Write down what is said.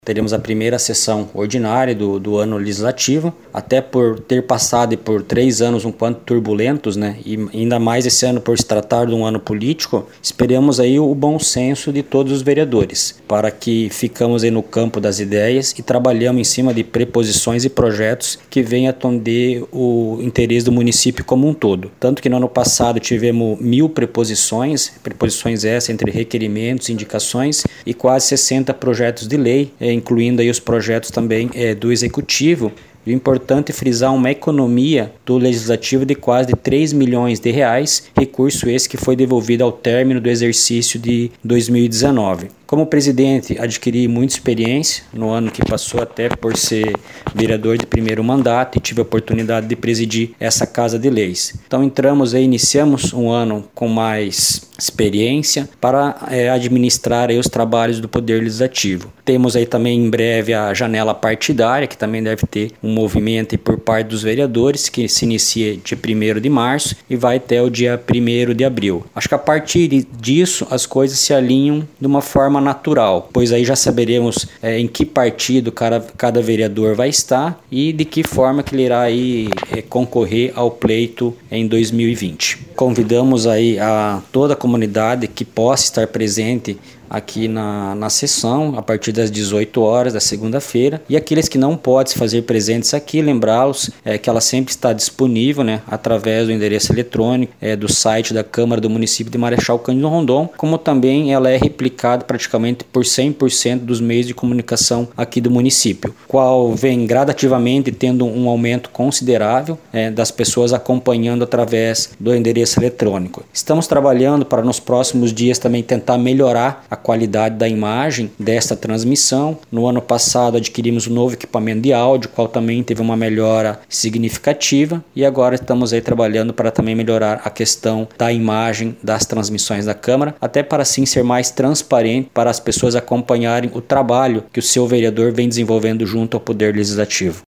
Teremos a primeira sessão ordinária do ano legislativo, até por ter passado por 3 anos um quanto turbulentos, né? E ainda mais esse ano por se tratar de um ano político, esperamos aí o bom senso de todos os vereadores, para que ficamos aí no campo das ideias e trabalhamos em cima de preposições e projetos que venham atender o interesse do município como um todo. Tanto que no ano passado tivemos 1000 preposições essas entre requerimentos, indicações e quase 60 projetos de lei, incluindo aí os projetos também do Executivo. O importante é frisar uma economia do Legislativo de quase 3 milhões de reais, recurso esse que foi devolvido ao término do exercício de 2019. Como presidente, adquiri muita experiência no ano que passou, até por ser vereador de primeiro mandato, e tive a oportunidade de presidir essa Casa de Leis. Então iniciamos um ano com mais experiência para administrar aí os trabalhos do Poder Legislativo. Temos aí também em breve a janela partidária, que também deve ter um movimento por parte dos vereadores, que se inicia de 1º de março e vai até o dia 1º de abril. Acho que a partir disso as coisas se alinham de uma forma natural, pois aí já saberemos em que partido cada vereador vai estar e de que forma que ele irá aí, concorrer ao pleito em 2020. Convidamos aí a toda a comunidade que possa estar presente aqui na sessão, a partir das 18 horas da segunda-feira, e aqueles que não podem se fazer presentes aqui, lembrá-los que ela sempre está disponível, né, através do endereço eletrônico do site da Câmara do Município de Marechal Cândido Rondon, como também ela é replicada praticamente por 100% dos meios de comunicação aqui do município, qual vem gradativamente tendo um aumento considerável das pessoas acompanhando através do endereço eletrônico. Estamos trabalhando para nos próximos dias também tentar melhorar a qualidade da imagem desta transmissão. No ano passado adquirimos um novo equipamento de áudio, qual também teve uma melhora significativa, e agora estamos aí trabalhando para também melhorar a questão da imagem das transmissões da Câmara, até para assim ser mais transparente para as pessoas acompanharem o trabalho que o seu vereador vem desenvolvendo junto ao Poder Legislativo.